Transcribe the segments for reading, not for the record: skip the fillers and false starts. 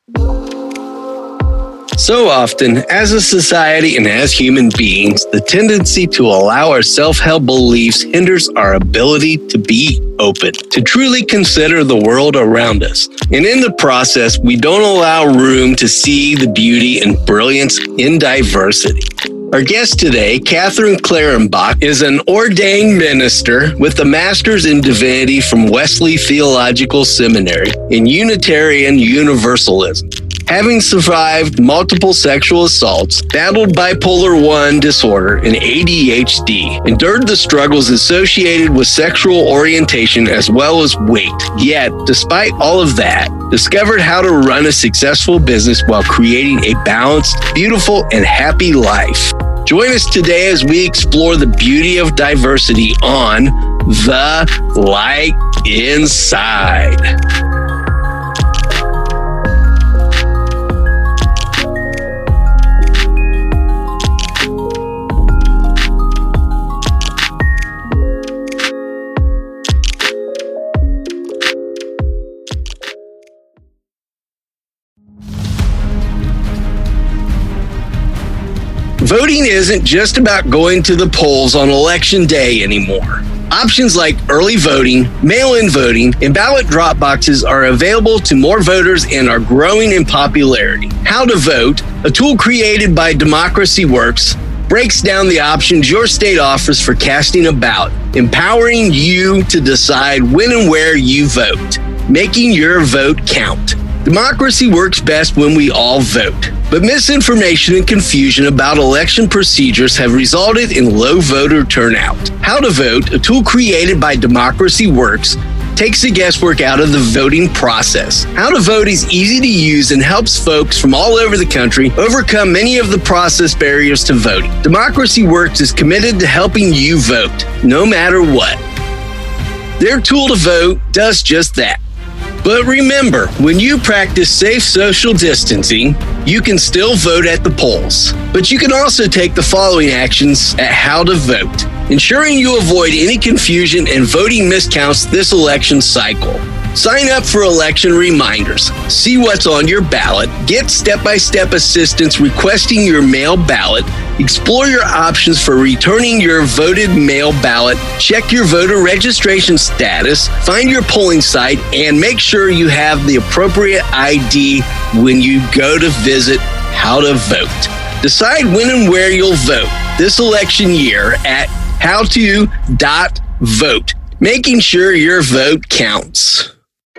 So often, as a society and as human beings, the tendency to allow our self-help beliefs hinders our ability to be open, to truly consider the world around us. And in the process, we don't allow room to see the beauty and brilliance in diversity. Our guest today, Catherine Clarenbach, is an ordained minister with a master's in divinity from Wesley Theological Seminary in Unitarian Universalism. Having survived multiple sexual assaults, battled bipolar I disorder and ADHD, endured the struggles associated with sexual orientation as well as weight, yet, despite all of that, discovered how to run a successful business while creating a balanced, beautiful, and happy life. Join us today as we explore the beauty of diversity on The Light Inside. Voting isn't just about going to the polls on election day anymore. Options like early voting, mail-in voting, and ballot drop boxes are available to more voters and are growing in popularity. How to Vote, a tool created by Democracy Works, breaks down the options your state offers for casting a ballot, empowering you to decide when and where you vote, making your vote count. Democracy works best when we all vote, but misinformation and confusion about election procedures have resulted in low voter turnout. How to Vote, a tool created by Democracy Works, takes the guesswork out of the voting process. How to Vote is easy to use and helps folks from all over the country overcome many of the process barriers to voting. Democracy Works is committed to helping you vote, no matter what. Their tool to vote does just that. But remember, when you practice safe social distancing, you can still vote at the polls. But you can also take the following actions at How to Vote, ensuring you avoid any confusion and voting miscounts this election cycle. Sign up for election reminders, see what's on your ballot, get step-by-step assistance requesting your mail ballot, explore your options for returning your voted mail ballot, check your voter registration status, find your polling site, and make sure you have the appropriate ID when you go to visit How to Vote. Decide when and where you'll vote this election year at howto.vote, making sure your vote counts.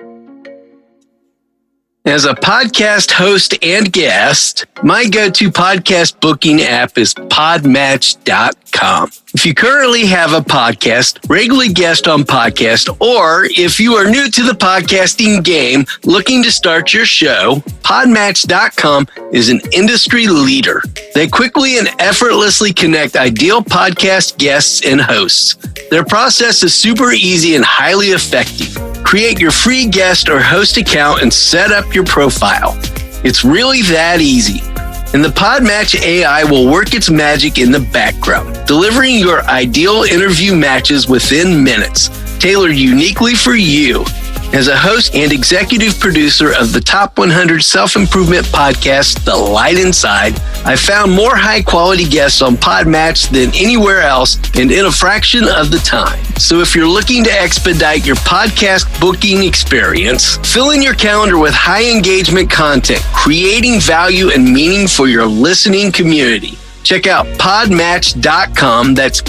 As a podcast host and guest, my go-to podcast booking app is podmatch.com. If you currently have a podcast, regularly guest on podcast, or if you are new to the podcasting game looking to start your show, podmatch.com is an industry leader. They quickly and effortlessly connect ideal podcast guests and hosts. Their process is super easy and highly effective. Create your free guest or host account and set up your profile. It's really that easy. And the Podmatch AI will work its magic in the background, delivering your ideal interview matches within minutes, tailored uniquely for you. As a host and executive producer of the top 100 self-improvement podcast, The Light Inside, I found more high-quality guests on Podmatch than anywhere else and in a fraction of the time. So if you're looking to expedite your podcast booking experience, fill in your calendar with high-engagement content, creating value and meaning for your listening community. Check out podmatch.com, that's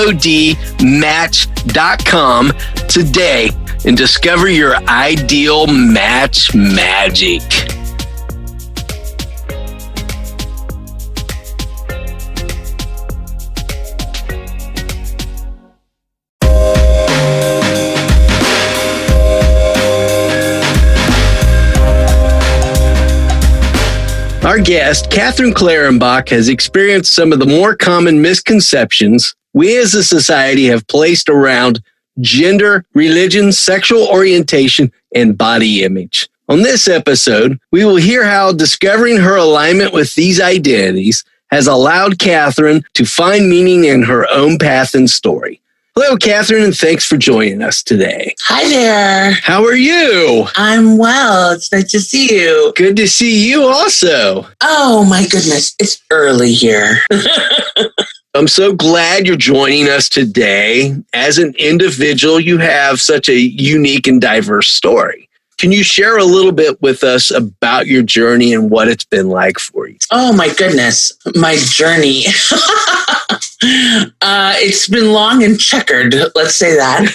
podmatch.com today, and discover your ideal match magic. Our guest, Catherine Clarenbach, has experienced some of the more common misconceptions we as a society have placed around gender, religion, sexual orientation, and body image. On this episode, we will hear how discovering her alignment with these identities has allowed Catherine to find meaning in her own path and story. Hello, Catherine, and thanks for joining us today. Hi there. How are you? I'm well. It's nice to see you. Good to see you also. Oh, my goodness. It's early here. I'm so glad you're joining us today. As an individual, you have such a unique and diverse story. Can you share a little bit with us about your journey and what it's been like for you? Oh, my goodness. My journey. It's been long and checkered. Let's say that.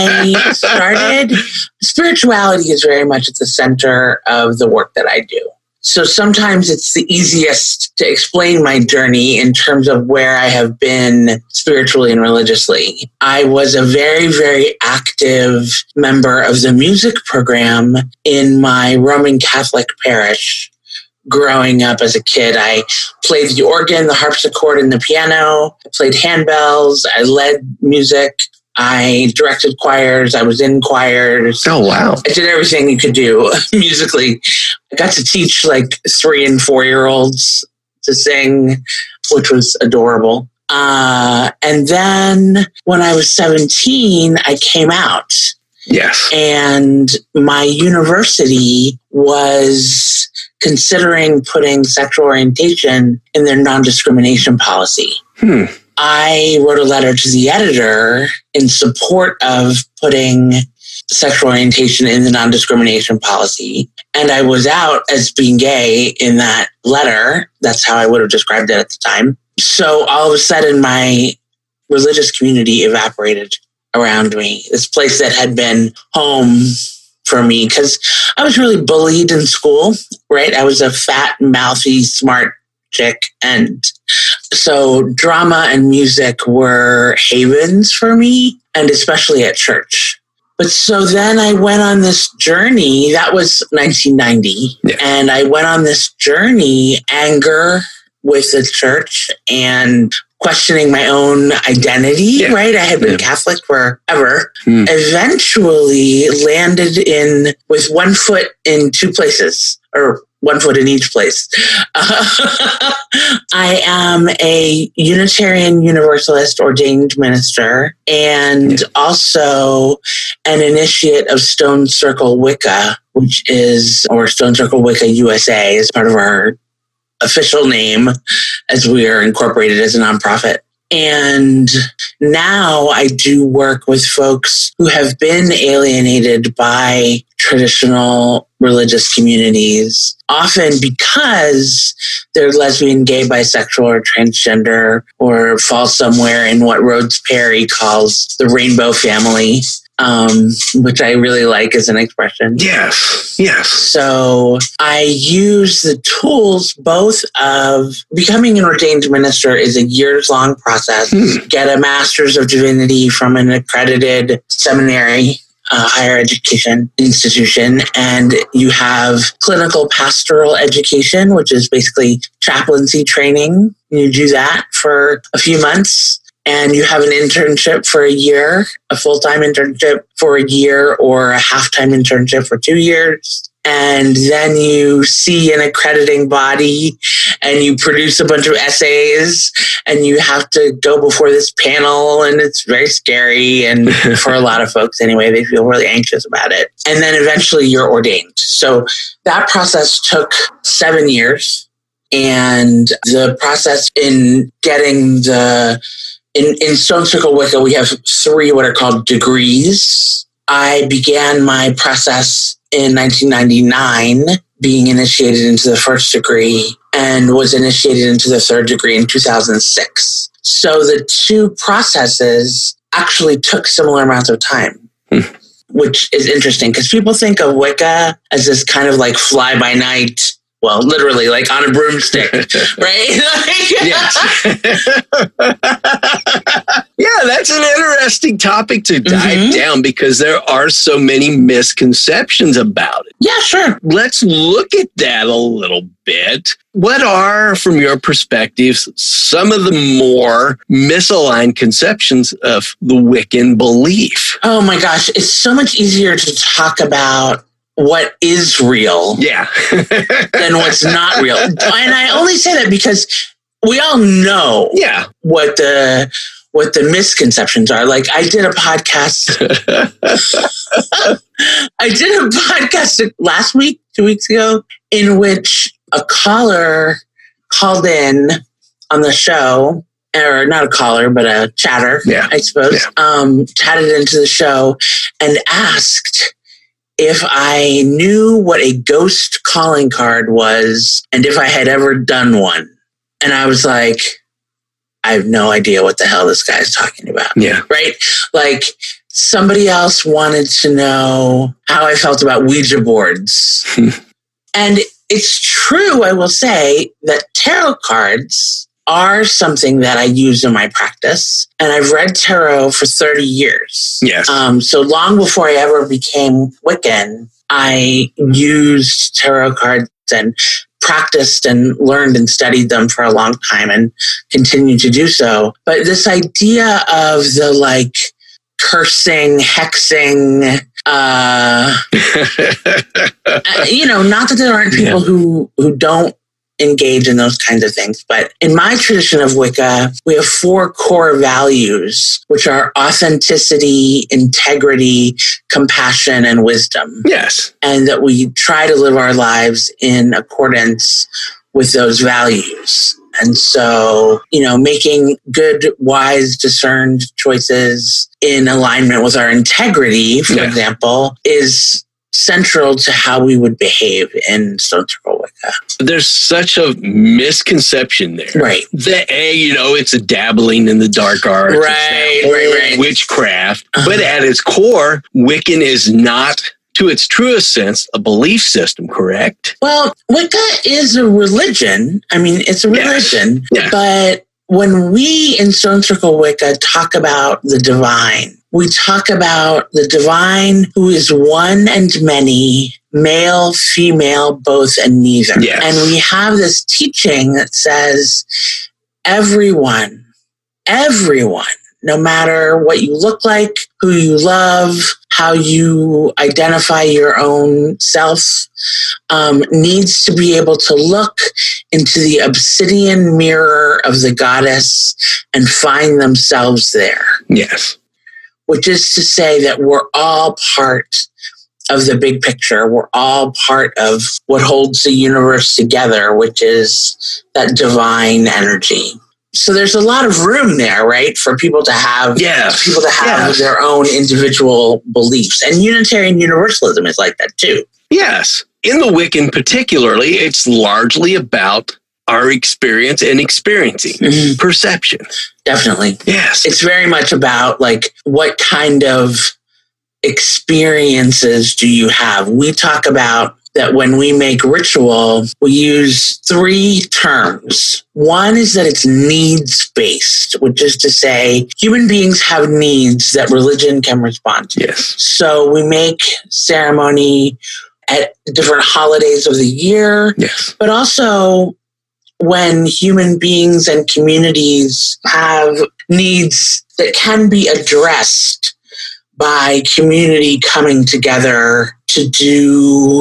Spirituality is very much at the center of the work that I do. So sometimes it's the easiest to explain my journey in terms of where I have been spiritually and religiously. I was a very, very active member of the music program in my Roman Catholic parish. Growing up as a kid, I played the organ, the harpsichord, and the piano. I played handbells. I led music. I directed choirs. I was in choirs. Oh, wow. I did everything you could do musically. I got to teach like 3 and 4-year-olds to sing, which was adorable. And then when I was 17, I came out. Yes. And my university was considering putting sexual orientation in their non-discrimination policy. I wrote a letter to the editor in support of putting sexual orientation in the non-discrimination policy. And I was out as being gay in that letter. That's how I would have described it at the time. So all of a sudden, my religious community evaporated around me. This place that had been home for me, because I was really bullied in school, right? I was a fat, mouthy, smart chick. And so drama and music were havens for me, and especially at church. But so then I went on this journey. That was 1990. Yeah. And I went on this journey, anger with the church and questioning my own identity, right? I had been Catholic forever. Eventually landed with 1 foot in 2 places, or 1 foot in each place. I am a Unitarian Universalist ordained minister and also an initiate of Stone Circle Wicca, or Stone Circle Wicca USA is part of our official name as we are incorporated as a nonprofit. And now I do work with folks who have been alienated by traditional religious communities, often because they're lesbian, gay, bisexual, or transgender, or fall somewhere in what Rhodes Perry calls the rainbow family. Which I really like as an expression. Yes. So I use the tools both of becoming an ordained minister is a years-long process. Get a master's of divinity from an accredited seminary, higher education institution, and you have clinical pastoral education, which is basically chaplaincy training. You do that for a few months. And you have an internship for a year, a full-time internship for a year, or a half-time internship for 2 years. And then you see an accrediting body and you produce a bunch of essays and you have to go before this panel, and it's very scary. And for a lot of folks anyway, they feel really anxious about it. And then eventually you're ordained. So that process took 7 years. And the process in getting in Stone Circle Wicca, we have 3 what are called degrees. I began my process in 1999, being initiated into the 1st degree, and was initiated into the 3rd degree in 2006. So the 2 processes actually took similar amounts of time, which is interesting because people think of Wicca as this kind of like fly-by-night, well, literally, like on a broomstick, right? Yes. Yeah, that's an interesting topic to dive down because there are so many misconceptions about it. Yeah, sure. Let's look at that a little bit. What are, from your perspective, some of the more misaligned conceptions of the Wiccan belief? Oh my gosh, it's so much easier to talk about what is real than what's not real. And I only say that because we all know what the what the misconceptions are. Like I did a podcast. I did a podcast last week, 2 weeks ago, in which a caller called in on the show, or not a caller, but a chatter, I suppose, chatted into the show and asked if I knew what a ghost calling card was and if I had ever done one. And I was like, I have no idea what the hell this guy is talking about. Yeah. Right? Like somebody else wanted to know how I felt about Ouija boards. And it's true, I will say, that tarot cards are something that I use in my practice. And I've read tarot for 30 years. Yes. So long before I ever became Wiccan, I used tarot cards and practiced and learned and studied them for a long time and continue to do so. But this idea of the like cursing, hexing, not that there aren't people who don't engage in those kinds of things. But in my tradition of Wicca, we have 4 core values, which are authenticity, integrity, compassion, and wisdom. Yes. And that we try to live our lives in accordance with those values. And so, making good, wise, discerned choices in alignment with our integrity, for example, is central to how we would behave in Stone Circle Wicca. There's such a misconception there. Right. That, it's a dabbling in the dark arts. Right. Witchcraft. But at its core, Wiccan is not, to its truest sense, a belief system, correct? Well, Wicca is a religion. I mean, it's a religion. Yes. But when we in Stone Circle Wicca talk about the divine, we talk about the divine who is one and many, male, female, both and neither. Yes. And we have this teaching that says everyone, no matter what you look like, who you love, how you identify your own self, needs to be able to look into the obsidian mirror of the goddess and find themselves there. Yes. Which is to say that we're all part of the big picture. We're all part of what holds the universe together, which is that divine energy. So there's a lot of room there, right, for people to have their own individual beliefs. And Unitarian Universalism is like that too. Yes. In the Wiccan particularly, it's largely about our experience and experiencing perception. Definitely. Yes. It's very much about like what kind of experiences do you have? We talk about that when we make ritual, we use 3 terms. One is that it's needs-based, which is to say human beings have needs that religion can respond to. Yes. So we make ceremony at different holidays of the year, but also when human beings and communities have needs that can be addressed by community coming together to do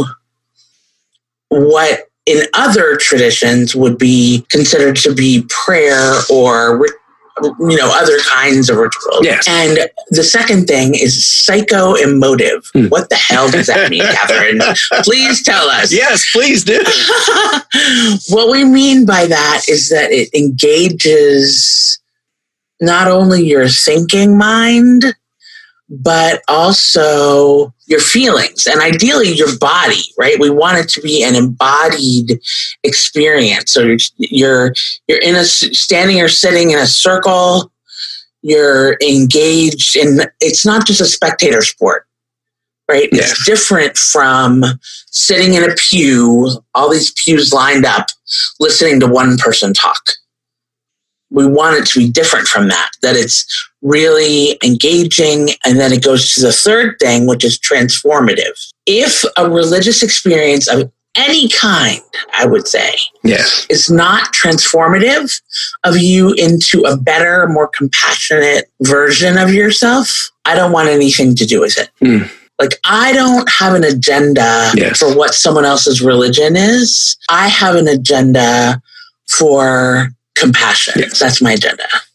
what in other traditions would be considered to be prayer or other kinds of rituals. Yes. And the second thing is psycho-emotive. What the hell does that mean, Catherine? Please tell us. Yes, please do. What we mean by that is that it engages not only your thinking mind, but also your feelings and ideally your body, right? We want it to be an embodied experience. So you're standing or sitting in a circle, you're engaged in, it's not just a spectator sport, right? Yes. It's different from sitting in a pew, all these pews lined up, listening to one person talk. We want it to be different from that it's really engaging. And then it goes to the third thing, which is transformative. If a religious experience of any kind, I would say, is not transformative of you into a better, more compassionate version of yourself, I don't want anything to do with it. Like, I don't have an agenda for what someone else's religion is. I have an agenda for compassion. That's my agenda.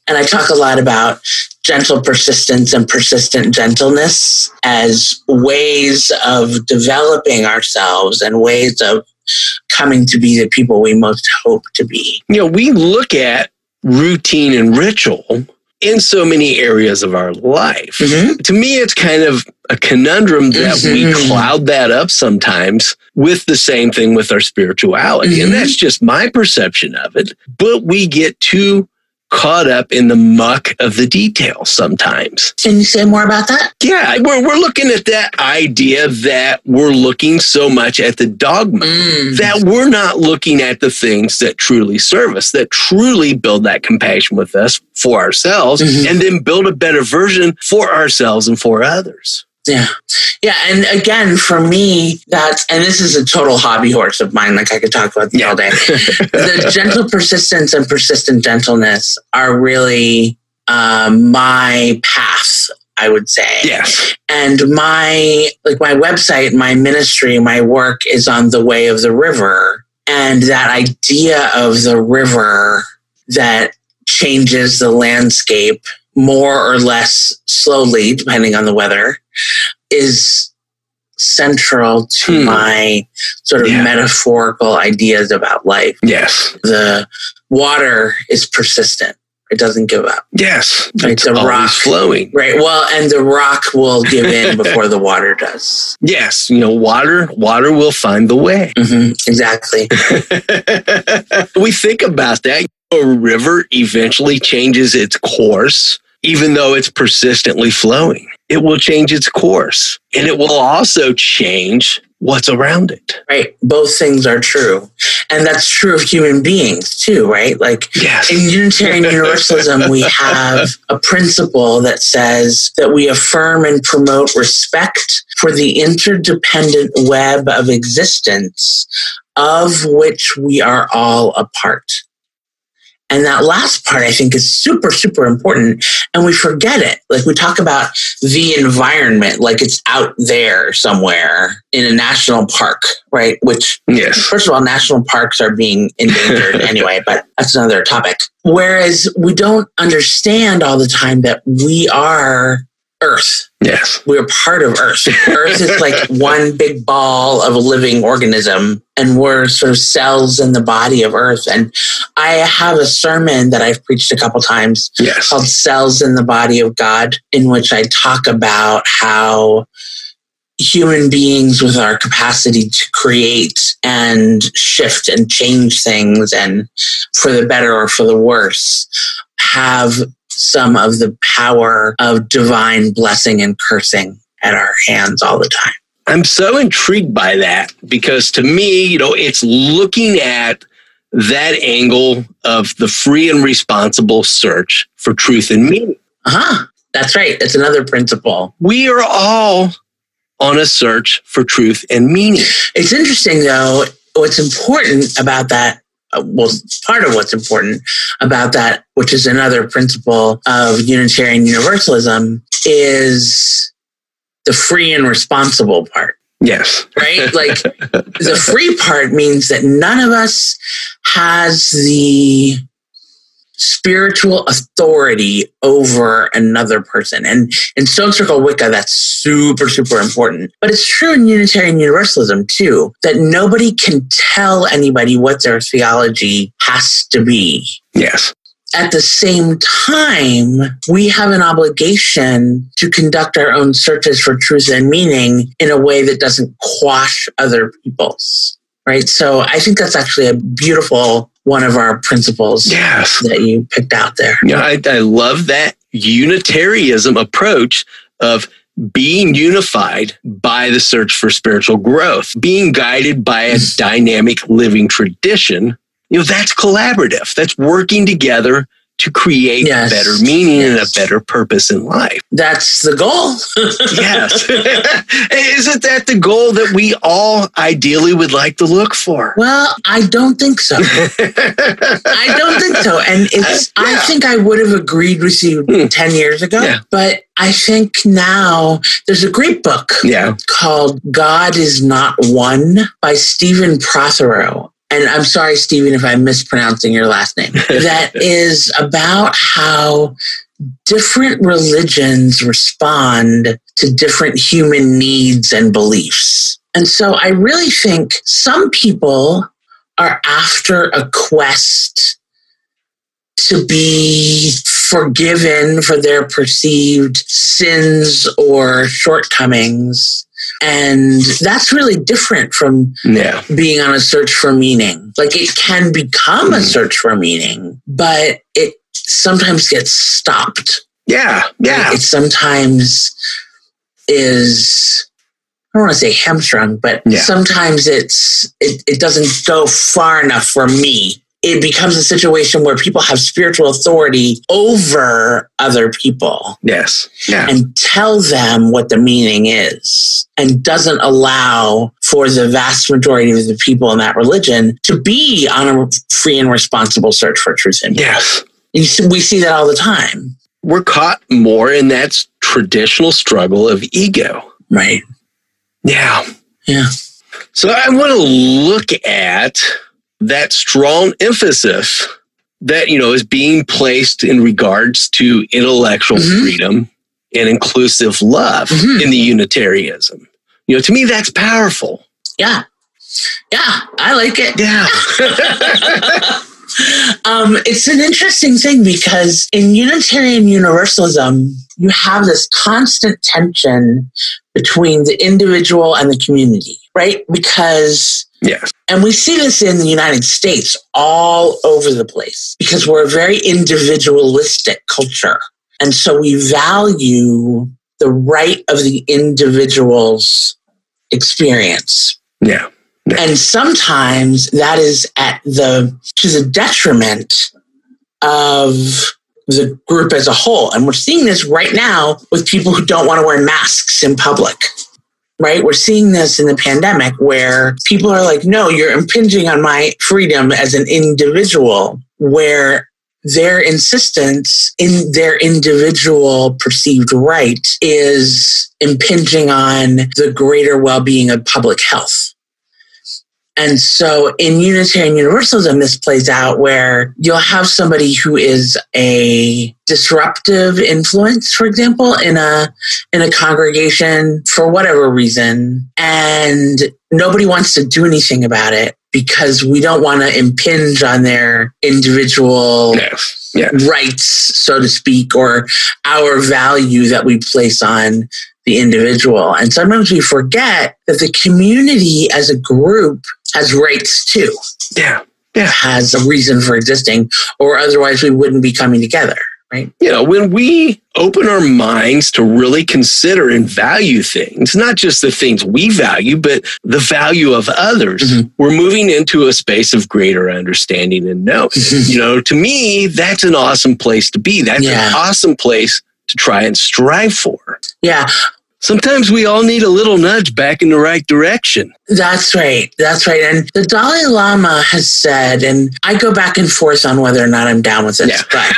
And I talk a lot about gentle persistence and persistent gentleness as ways of developing ourselves and ways of coming to be the people we most hope to be. We look at routine and ritual in so many areas of our life. Mm-hmm. To me, it's kind of a conundrum that we cloud that up sometimes with the same thing with our spirituality. And that's just my perception of it. But we get too caught up in the muck of the details sometimes. Can you say more about that? Yeah, we're looking at that idea that we're looking so much at the dogma, that we're not looking at the things that truly serve us, that truly build that compassion with us for ourselves, and then build a better version for ourselves and for others. Yeah. Yeah. And again, for me, and this is a total hobby horse of mine, like I could talk about all day. The gentle persistence and persistent gentleness are really my path, I would say. Yes. And my website, my ministry, my work is on the way of the river. And that idea of the river that changes the landscape more or less slowly, depending on the weather, is central to my sort of metaphorical ideas about life. Yes. The water is persistent. It doesn't give up. Yes. Right? It's the always rock flowing. Right. Well, and the rock will give in before the water does. Yes. Water will find the way. Exactly. We think about that. A river eventually changes its course, even though it's persistently flowing. It will change its course, and it will also change what's around it. Right. Both things are true. And that's true of human beings too, right? Like in Unitarian Universalism, we have a principle that says that we affirm and promote respect for the interdependent web of existence of which we are all a part. And that last part, I think, is super, super important. And we forget it. Like we talk about the environment, like it's out there somewhere in a national park, right? Which, first of all, national parks are being endangered anyway, but that's another topic. Whereas we don't understand all the time that we are Earth. Yes. We're part of Earth. Earth is like one big ball of a living organism, and we're sort of cells in the body of Earth. And I have a sermon that I've preached a couple times called Cells in the Body of God, in which I talk about how human beings with our capacity to create and shift and change things, and for the better or for the worse, have some of the power of divine blessing and cursing at our hands all the time. I'm so intrigued by that because to me, it's looking at that angle of the free and responsible search for truth and meaning. That's right. It's another principle. We are all on a search for truth and meaning. It's interesting, though, what's important about that. Part of what's important about that, which is another principle of Unitarian Universalism, is the free and responsible part. Yes. Right? Like the free part means that none of us has the spiritual authority over another person. And in Stone Circle Wicca, that's super, super important. But it's true in Unitarian Universalism too, that nobody can tell anybody what their theology has to be. Yes. At the same time, we have an obligation to conduct our own searches for truth and meaning in a way that doesn't quash other people's. Right? So I think that's actually a beautiful one of our principles that you picked out there. Yeah, I love that Unitarianism approach of being unified by the search for spiritual growth, being guided by a dynamic living tradition. That's collaborative. That's working together to create better meaning and a better purpose in life. That's the goal. Yes. Isn't that the goal that we all ideally would like to look for? Well, I don't think so. I don't think so. And I think I would have agreed with you 10 years ago, but I think now there's a great book called God is Not One by Stephen Prothero. and I'm sorry, Stephen, if I'm mispronouncing your last name, that is about how different religions respond to different human needs and beliefs. And so I really think some people are after a quest to be forgiven for their perceived sins or shortcomings. And that's really different from being on a search for meaning. Like, it can become a search for meaning, but it sometimes gets stopped. Yeah. Right? It sometimes is, I don't want to say hamstrung, but sometimes it doesn't go far enough for me. It becomes a situation where people have spiritual authority over other people. Yes. Yeah. And tell them what the meaning is, and doesn't allow for the vast majority of the people in that religion to be on a free and responsible search for truth and meaning. Yes. We see that all the time. We're caught more in that traditional struggle of ego. Right. Yeah. Yeah. So I want to look at that strong emphasis that, is being placed in regards to intellectual freedom and inclusive love in the Unitarianism. To me, that's powerful. Yeah. Yeah, I like it. Yeah. It's an interesting thing because in Unitarian Universalism, you have this constant tension between the individual and the community, right? Because and we see this in the United States all over the place because we're a very individualistic culture. And so we value the right of the individual's experience. Yeah. And sometimes that is to the detriment of the group as a whole. And we're seeing this right now with people who don't want to wear masks in public. Right? We're seeing this in the pandemic where people are like, no, you're impinging on my freedom as an individual, where their insistence in their individual perceived right is impinging on the greater well-being of public health. And so in Unitarian Universalism, this plays out where you'll have somebody who is a disruptive influence, for example, in a congregation for whatever reason, and nobody wants to do anything about it because we don't want to impinge on their individual rights, so to speak, or our value that we place on the individual. And sometimes we forget that the community as a group has rights too. Yeah. Has a reason for existing, or otherwise we wouldn't be coming together, right? When we open our minds to really consider and value things, not just the things we value, but the value of others, we're moving into a space of greater understanding and knowing. To me, that's an awesome place to be. That's an awesome place to try and strive for. Yeah. Sometimes we all need a little nudge back in the right direction. That's right. And the Dalai Lama has said, and I go back and forth on whether or not I'm down with this, but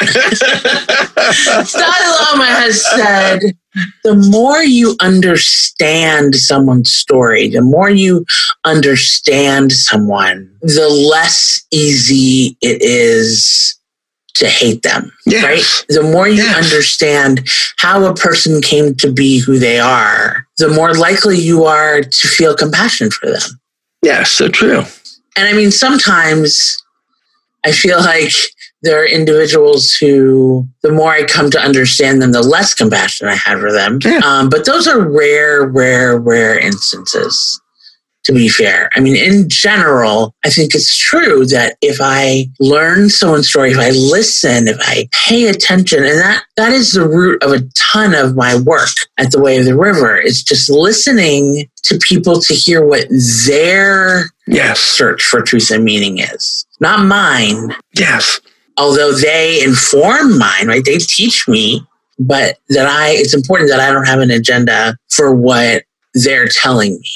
Dalai Lama has said, the more you understand someone's story, the more you understand someone, the less easy it is to hate them, right? The more you understand how a person came to be who they are, the more likely you are to feel compassion for them. Yeah, so true. And I mean, sometimes I feel like there are individuals who, the more I come to understand them, the less compassion I have for them. But those are rare instances. To be fair. I mean, in general, I think it's true that if I learn someone's story, if I listen, if I pay attention, and that is the root of a ton of my work at the Way of the River. It's just listening to people to hear what their search for truth and meaning is. Not mine. Yes. Although they inform mine, right? They teach me, but it's important that I don't have an agenda for what they're telling me.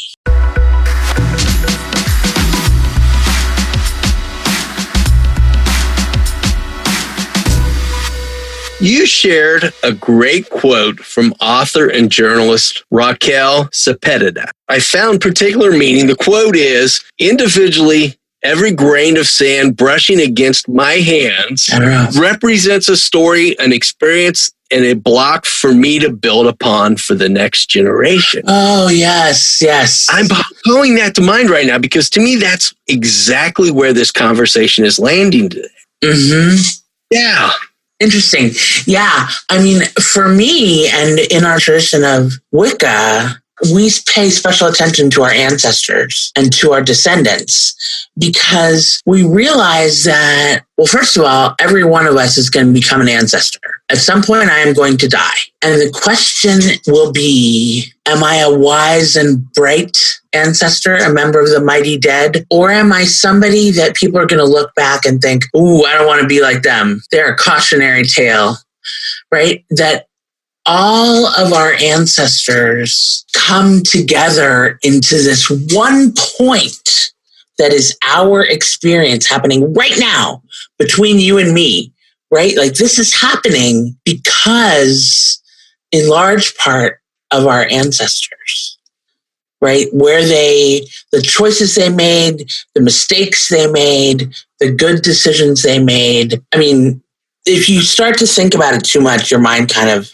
You shared a great quote from author and journalist Raquel Sepúlveda. I found particular meaning. The quote is, individually Every grain of sand brushing against my hands represents a story, an experience, and a block for me to build upon for the next generation. Oh, yes, yes. I'm calling that to mind right now because to me, that's exactly where this conversation is landing today. Mm-hmm. Yeah. Interesting. Yeah. I mean, for me and in our tradition of Wicca, we pay special attention to our ancestors and to our descendants because we realize that, well, first of all, every one of us is going to become an ancestor. At some point, I am going to die. And the question will be, am I a wise and bright ancestor, a member of the mighty dead? Or am I somebody that people are going to look back and think, ooh, I don't want to be like them. They're a cautionary tale, right? That all of our ancestors come together into this one point that is our experience happening right now between you and me, right? Like this is happening because in large part of our ancestors, right? Where the choices they made, the mistakes they made, the good decisions they made. I mean, if you start to think about it too much, your mind kind of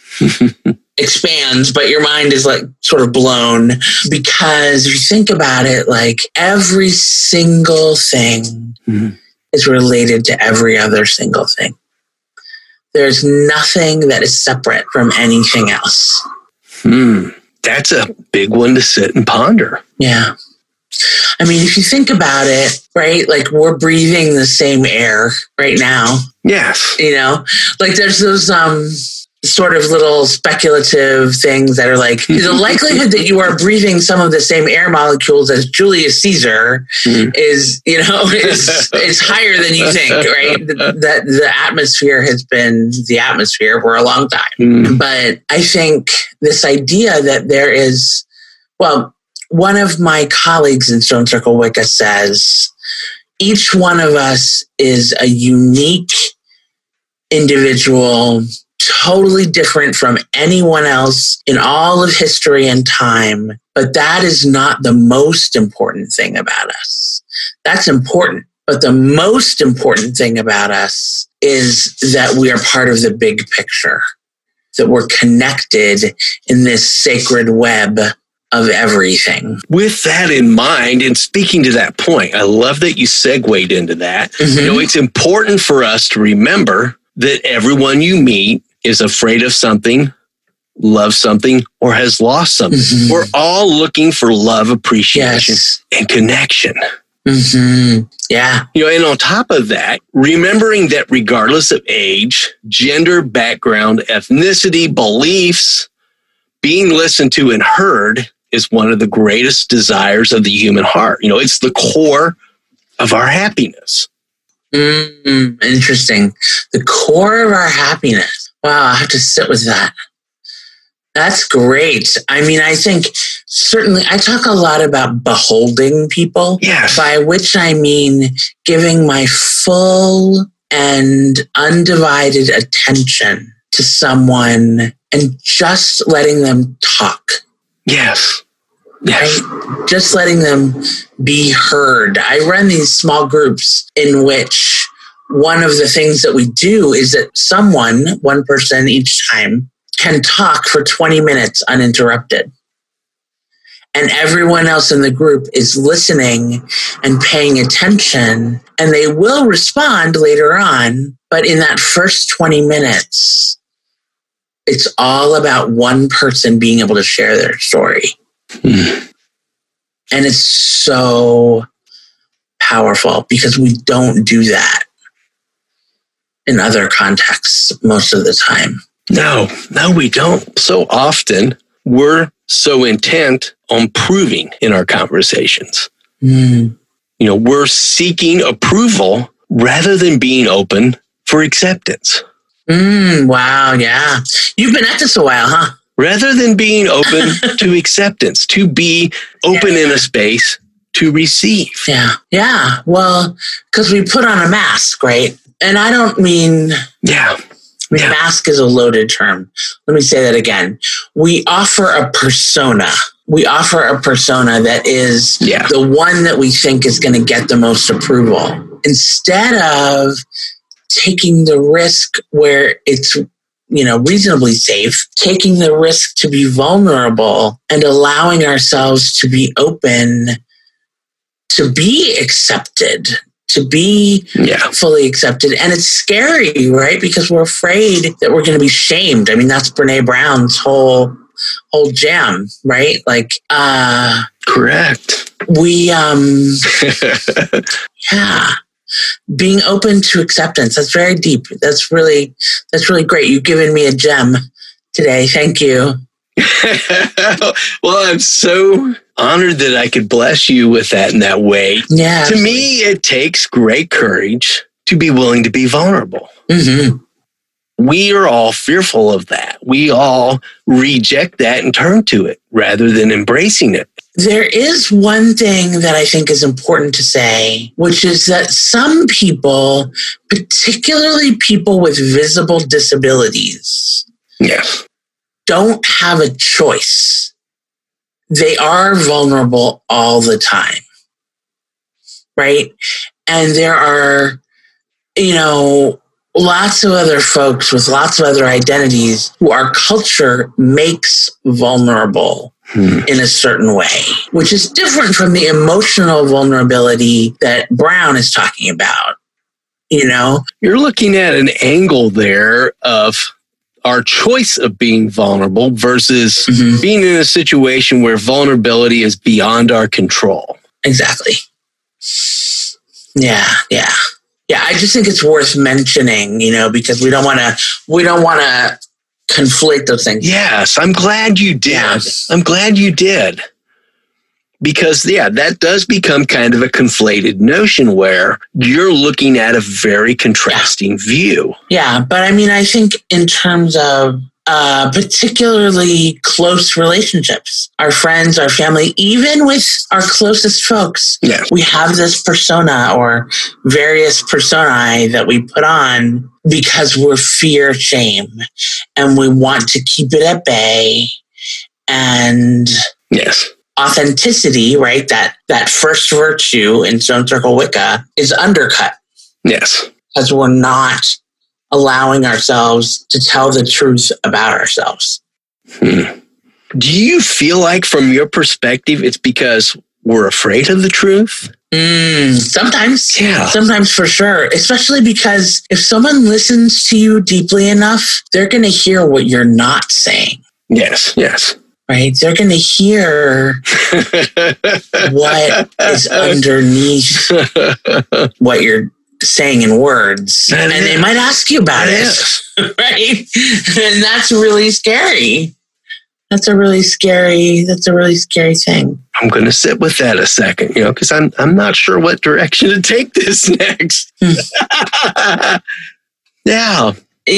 expands, but your mind is like sort of blown because if you think about it, like every single thing is related to every other single thing. There's nothing that is separate from anything else. That's a big one to sit and ponder. Yeah. I mean, if you think about it, right, like we're breathing the same air right now. Yes. You know, like there's those sort of little speculative things that are like the likelihood that you are breathing some of the same air molecules as Julius Caesar is, you know, is higher than you think, right? That the atmosphere has been the atmosphere for a long time. But I think this idea that there is, well, one of my colleagues in Stone Circle Wicca says, each one of us is a unique individual, totally different from anyone else in all of history and time. But that is not the most important thing about us. That's important. But the most important thing about us is that we are part of the big picture, that we're connected in this sacred web of everything. With that in mind, and speaking to that point, I love that you segued into that. You know, it's important for us to remember that everyone you meet is afraid of something, loves something, or has lost something. We're all looking for love, appreciation, and connection. Yeah. You know, and on top of that, remembering that regardless of age, gender, background, ethnicity, beliefs, being listened to and heard is one of the greatest desires of the human heart. You know, it's the core of our happiness. Interesting. The core of our happiness. Wow, I have to sit with that. That's great. I mean, I think certainly I talk a lot about beholding people, by which I mean giving my full and undivided attention to someone and just letting them talk. Yes. Right? Just letting them be heard. I run these small groups in which one of the things that we do is that one person each time, can talk for 20 minutes uninterrupted. And everyone else in the group is listening and paying attention, and they will respond later on. But in that first 20 minutes, it's all about one person being able to share their story. And it's so powerful because we don't do that in other contexts most of the time. No, we don't. So often we're so intent on proving in our conversations. You know, we're seeking approval rather than being open for acceptance. Wow, yeah. You've been at this a while, huh? Rather than being open to acceptance, to be open in a space to receive. Yeah. Well, because we put on a mask, right? And I don't mean... Mask is a loaded term. Let me say that again. We offer a persona. we offer a persona that is the one that we think is going to get the most approval, instead of taking the risk where it's, reasonably safe, taking the risk to be vulnerable and allowing ourselves to be open, to be accepted, to be fully accepted. And it's scary, right? Because we're afraid that we're going to be shamed. I mean, that's Brene Brown's whole jam, right? Like, correct. We, being open to acceptance. That's very deep. That's really great. You've given me a gem today. Thank you. Well, I'm so honored that I could bless you with that in that way. Yeah. To me, it takes great courage to be willing to be vulnerable. Mm-hmm. We are all fearful of that. We all reject that and turn to it rather than embracing it. There is one thing that I think is important to say, which is that some people, particularly people with visible disabilities, don't have a choice. They are vulnerable all the time, right? And there are, lots of other folks with lots of other identities who our culture makes vulnerable in a certain way, which is different from the emotional vulnerability that Brown is talking about. You're looking at an angle there of our choice of being vulnerable versus being in a situation where vulnerability is beyond our control. Exactly. Yeah. I just think it's worth mentioning, because we don't want to conflate those things. Yes, I'm glad you did. Yeah. I'm glad you did. Because, that does become kind of a conflated notion where you're looking at a very contrasting view. Yeah, but I think in terms of particularly close relationships, our friends, our family, even with our closest folks, we have this persona or various personae that we put on because we're fear shame and we want to keep it at bay. And authenticity, right? That first virtue in Stone Circle Wicca is undercut. Yes. Because we're not allowing ourselves to tell the truth about ourselves. Do you feel like, from your perspective, it's because we're afraid of the truth? Sometimes. Yeah. Sometimes, for sure. Especially because if someone listens to you deeply enough, they're going to hear what you're not saying. Yes. Right? They're going to hear what is underneath what you're saying in words, and they might ask you about it, right? And that's really scary. That's a really scary thing. I'm going to sit with that a second, because I'm not sure what direction to take this next. Yeah.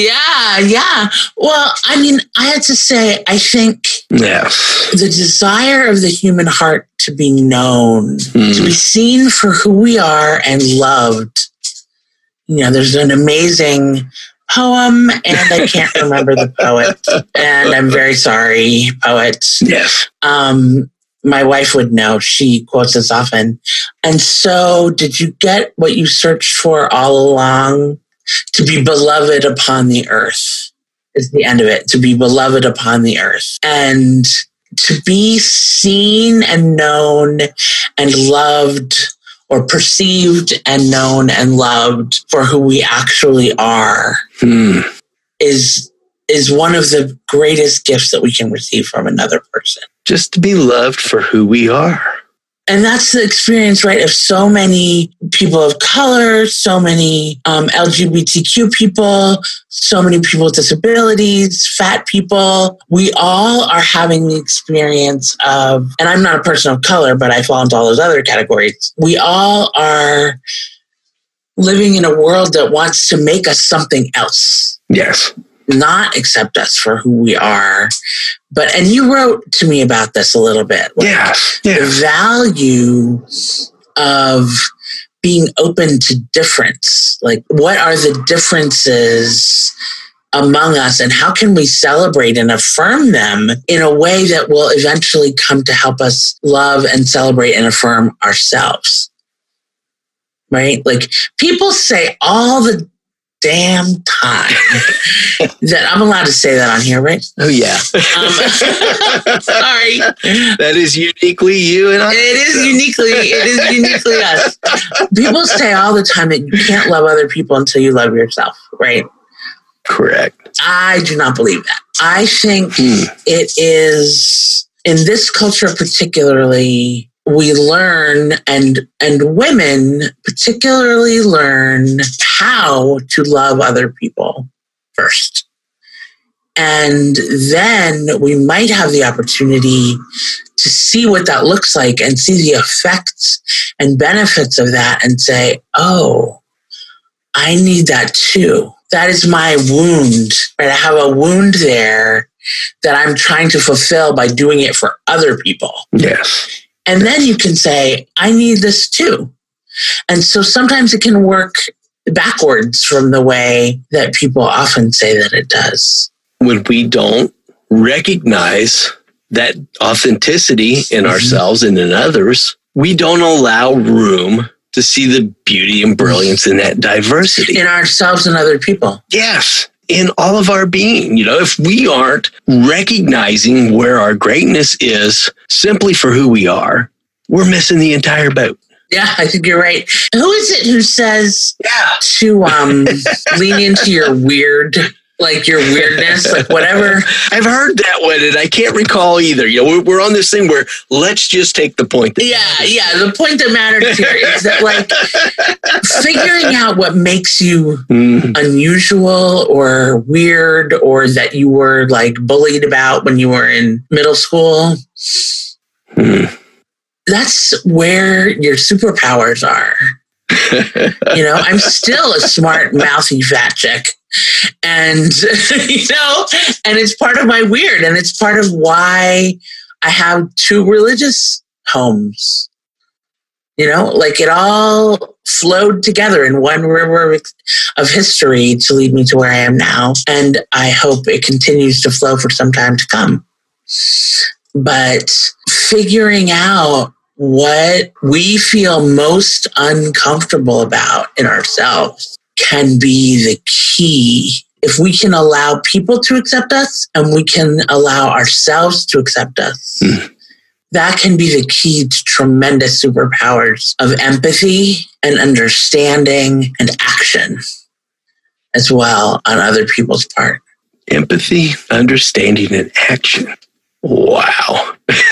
Well, I had to say, I think the desire of the human heart to be known, to be seen for who we are and loved. There's an amazing poem, and I can't remember the poet, and I'm very sorry, poet. Yes. My wife would know. She quotes this often. And so, did you get what you searched for all along? To be beloved upon the earth is the end of it. To be beloved upon the earth. And to be seen and known and loved, or perceived and known and loved for who we actually are, is one of the greatest gifts that we can receive from another person. Just to be loved for who we are. And that's the experience, right, of so many people of color, so many LGBTQ people, so many people with disabilities, fat people. We all are having the experience of, and I'm not a person of color, but I fall into all those other categories. We all are living in a world that wants to make us something else. Yes. Not accept us for who we are. And you wrote to me about this a little bit. The value of being open to difference. Like, what are the differences among us, and how can we celebrate and affirm them in a way that will eventually come to help us love and celebrate and affirm ourselves? Right? Like, people say all the damn time that I'm allowed to say that on here, right? Oh, yeah. Sorry. That is uniquely you and I. It is uniquely us. People say all the time that you can't love other people until you love yourself, right? Correct. I do not believe that. I think it is, in this culture particularly, we learn, and women particularly learn how to love other people first. And then we might have the opportunity to see what that looks like and see the effects and benefits of that and say, oh, I need that too. That is my wound, right? I have a wound there that I'm trying to fulfill by doing it for other people. Yes. And then you can say, I need this too. And so sometimes it can work backwards from the way that people often say that it does. When we don't recognize that authenticity in ourselves and in others, we don't allow room to see the beauty and brilliance in that diversity. In ourselves and other people. Yes. In all of our being. If we aren't recognizing where our greatness is simply for who we are, we're missing the entire boat. Yeah, I think you're right. Who is it who says to lean into your weird, like your weirdness, like whatever? I've heard that one, and I can't recall either. We're on this thing where let's just take the point. Yeah. The point that matters here is that, like, figuring out what makes you unusual or weird, or that you were like bullied about when you were in middle school. That's where your superpowers are. I'm still a smart, mouthy, fat chick. And, and it's part of my weird. And it's part of why I have 2 religious homes. Like, it all flowed together in one river of history to lead me to where I am now. And I hope it continues to flow for some time to come. But figuring out what we feel most uncomfortable about in ourselves can be the key. If we can allow people to accept us and we can allow ourselves to accept us, that can be the key to tremendous superpowers of empathy and understanding and action as well on other people's part. Empathy, understanding, and action. Wow.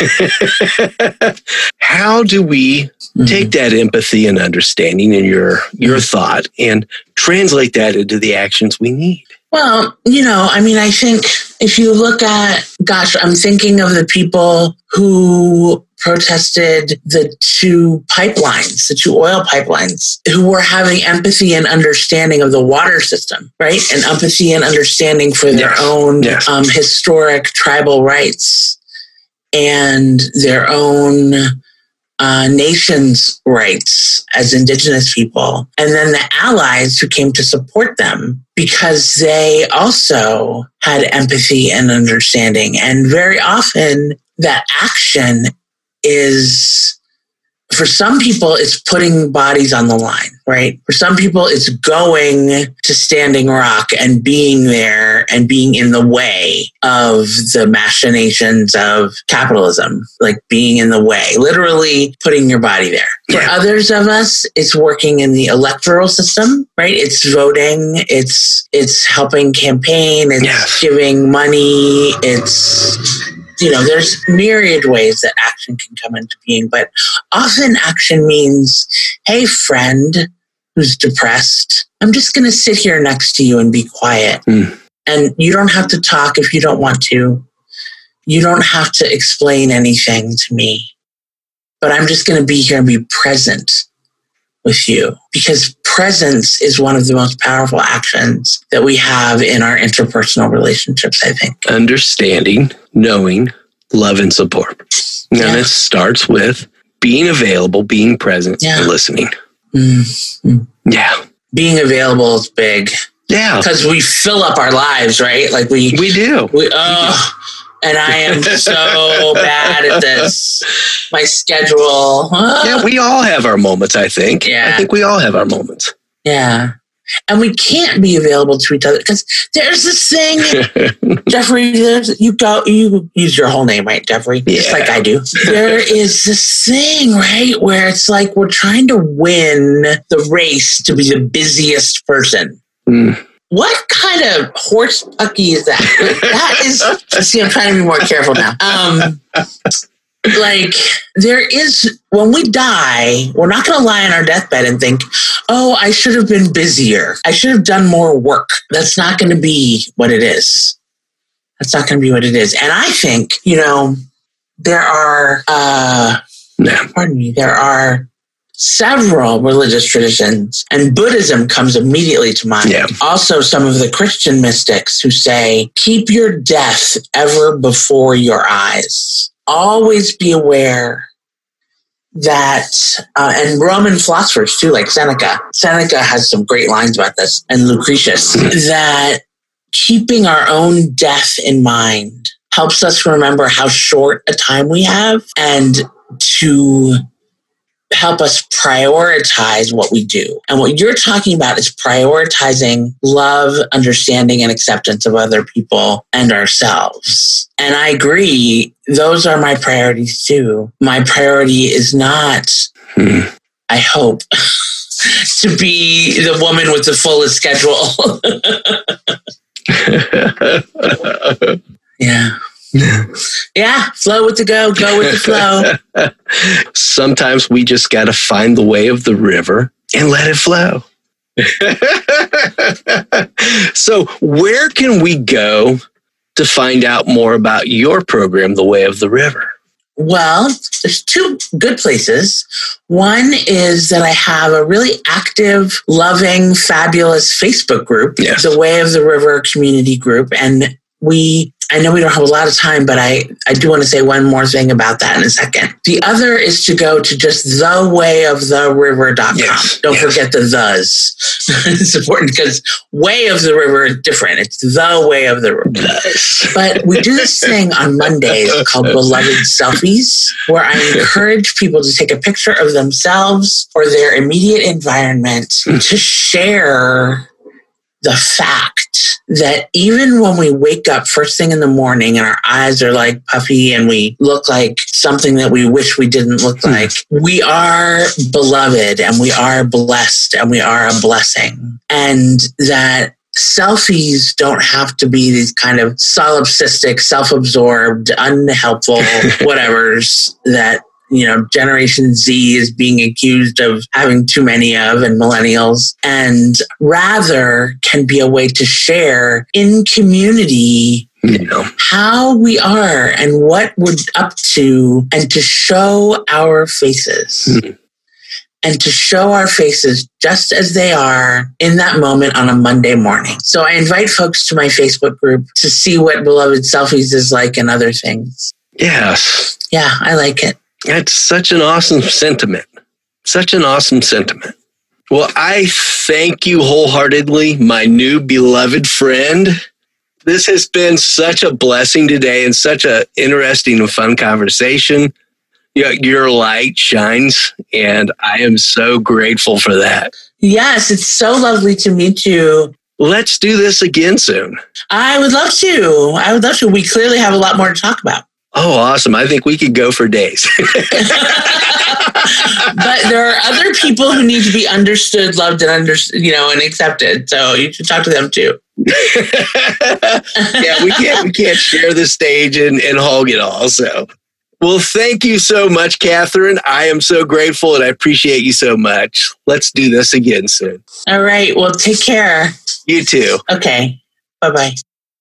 How do we take that empathy and understanding in your thought and translate that into the actions we need? Well, I think if you look at, I'm thinking of the people who protested the 2 oil pipelines, who were having empathy and understanding of the water system, right? And empathy and understanding for their own historic tribal rights and their own nation's rights as Indigenous people. And then the allies who came to support them because they also had empathy and understanding. And very often that action is, for some people, it's putting bodies on the line, right? For some people, it's going to Standing Rock and being there and being in the way of the machinations of capitalism, like being in the way, literally putting your body there. For others of us, it's working in the electoral system, right? It's voting, it's helping campaign, it's giving money, there's myriad ways that action can come into being, but often action means, hey, friend who's depressed, I'm just going to sit here next to you and be quiet. And you don't have to talk if you don't want to. You don't have to explain anything to me, but I'm just going to be here and be present with you, because presence is one of the most powerful actions that we have in our interpersonal relationships, I think. Understanding, knowing, love, and support. And it starts with being available, being present, and listening. Yeah. Being available is big. Yeah. Because we fill up our lives, right? Like we do. And I am so bad at this. My schedule. Yeah, we all have our moments, I think. Yeah. I think we all have our moments. Yeah. And we can't be available to each other because there's this thing, Jeffrey, you use your whole name, right, Jeffrey? Yeah. Just like I do. There is this thing, right, where it's like we're trying to win the race to be the busiest person. Mm. What kind of horse pucky is that? That is, see, I'm trying to be more careful now. Like, there is, when we die, we're not going to lie on our deathbed and think, oh, I should have been busier. I should have done more work. That's not going to be what it is. That's not going to be what it is. And I think, there are, there are several religious traditions, and Buddhism comes immediately to mind. Yeah. Also, some of the Christian mystics who say, keep your death ever before your eyes. Always be aware that, and Roman philosophers too, like Seneca. Seneca has some great lines about this, and Lucretius, that keeping our own death in mind helps us remember how short a time we have and to help us prioritize what we do. And what you're talking about is prioritizing love, understanding, and acceptance of other people and ourselves. And I agree, those are my priorities too. My priority is not, I hope, to be the woman with the fullest schedule. Yeah. Yeah, flow with the go with the flow. Sometimes we just got to find the way of the river and let it flow. So where can we go to find out more about your program, The Way of the River? Well, there's two good places. One is that I have a really active, loving, fabulous Facebook group, yes. The Way of the River community group. And I know we don't have a lot of time, but I do want to say one more thing about that in a second. The other is to go to just thewayoftheriver.com. Yes. Don't forget the thes. It's important because way of the river is different. It's the way of the river. Yes. But we do this thing on Mondays called Beloved Selfies, where I encourage people to take a picture of themselves or their immediate environment to share the fact that even when we wake up first thing in the morning and our eyes are like puffy and we look like something that we wish we didn't look like, we are beloved and we are blessed and we are a blessing. And that selfies don't have to be these kind of solipsistic, self-absorbed, unhelpful whatevers that Generation Z is being accused of having too many of, and millennials, and rather can be a way to share in community how we are and what we're up to, and to show our faces. And to show our faces just as they are in that moment on a Monday morning. So I invite folks to my Facebook group to see what Beloved Selfies is like and other things. Yes. Yeah, I like it. That's such an awesome sentiment. Such an awesome sentiment. Well, I thank you wholeheartedly, my new beloved friend. This has been such a blessing today and such an interesting and fun conversation. Your light shines, and I am so grateful for that. Yes, it's so lovely to meet you. Let's do this again soon. I would love to. We clearly have a lot more to talk about. Oh, awesome. I think we could go for days. But there are other people who need to be understood, loved, and and accepted. So you should talk to them too. Yeah, we can't share the stage and hog it all. So, well, thank you so much, Catherine. I am so grateful and I appreciate you so much. Let's do this again soon. All right. Well, take care. You too. Okay. Bye-bye.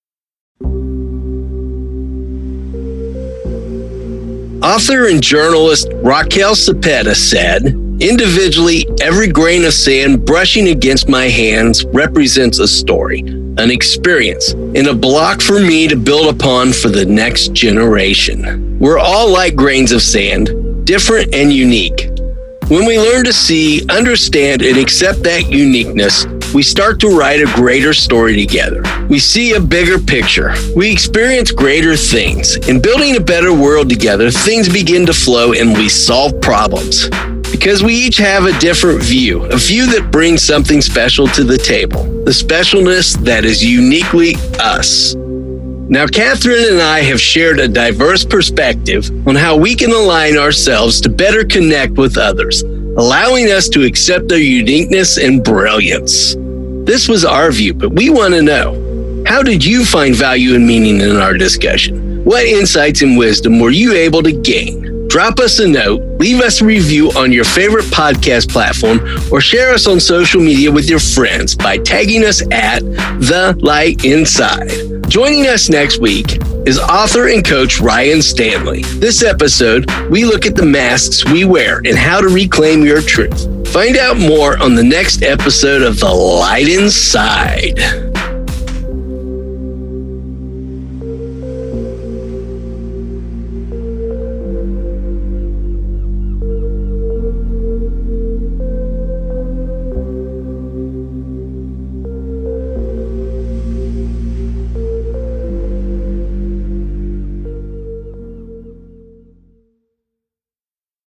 Author and journalist Raquel Cepeda said, individually, every grain of sand brushing against my hands represents a story, an experience, and a block for me to build upon for the next generation. We're all like grains of sand, different and unique. When we learn to see, understand, and accept that uniqueness, we start to write a greater story together. We see a bigger picture. We experience greater things. In building a better world together, things begin to flow and we solve problems. Because we each have a different view, a view that brings something special to the table, the specialness that is uniquely us. Now, Catherine and I have shared a diverse perspective on how we can align ourselves to better connect with others, allowing us to accept their uniqueness and brilliance. This was our view, but we want to know, how did you find value and meaning in our discussion? What insights and wisdom were you able to gain? Drop us a note, leave us a review on your favorite podcast platform, or share us on social media with your friends by tagging us at The Light Inside. Joining us next week is author and coach Ryan Stanley. This episode, we look at the masks we wear and how to reclaim your truth. Find out more on the next episode of The Light Inside.